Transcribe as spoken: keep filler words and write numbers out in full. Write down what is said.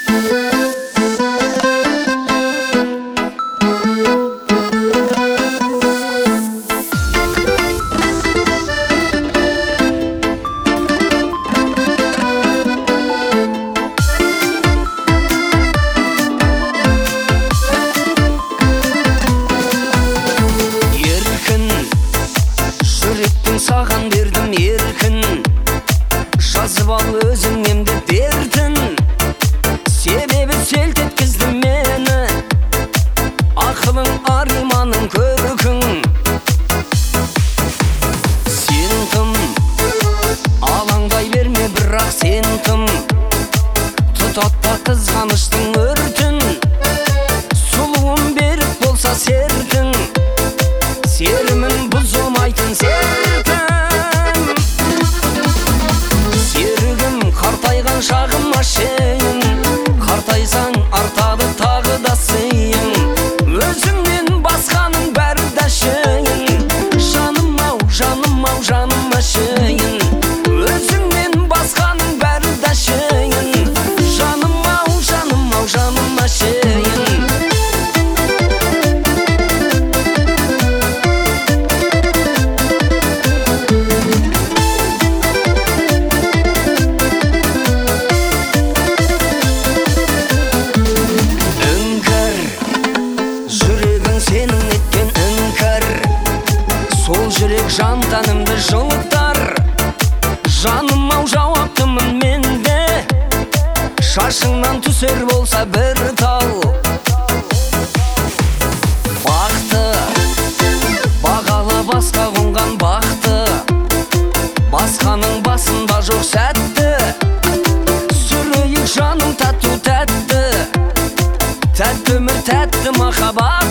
Саған бердім еркін, жазып ал өзің емді дертін. Себебі селт еткізді мені, ақылың арманың көркің. Сен кім, алаңдай берме, бірақ сен кім, тұтатпа қызғаныштың өртін. Сұлуым берік болса сертің, серімін бұзылмайтын сертім. Серігім қартайған шағыма шейін, қартайсаң артады тағы да сыйың. Өзіңнен басқаның бәрі да шейін, жаным ау, жаным ау, жаныма шейін. Өзіңнен басқаның бәрі да шейін, жаным ау, жаным ау, жаныма шейін. Сенің еткен іңкәр, сол жүрек жан тәнімді жылытар. Жаным ау, жауаптымын мен де, шашыңнан түсер болса бір тал. Бақты бағала басқа қонған бақты, басқаның басында жоқ сәтті. Сүрейік жаным тәтту тәтті, тәтті өмір тәтті махаббат.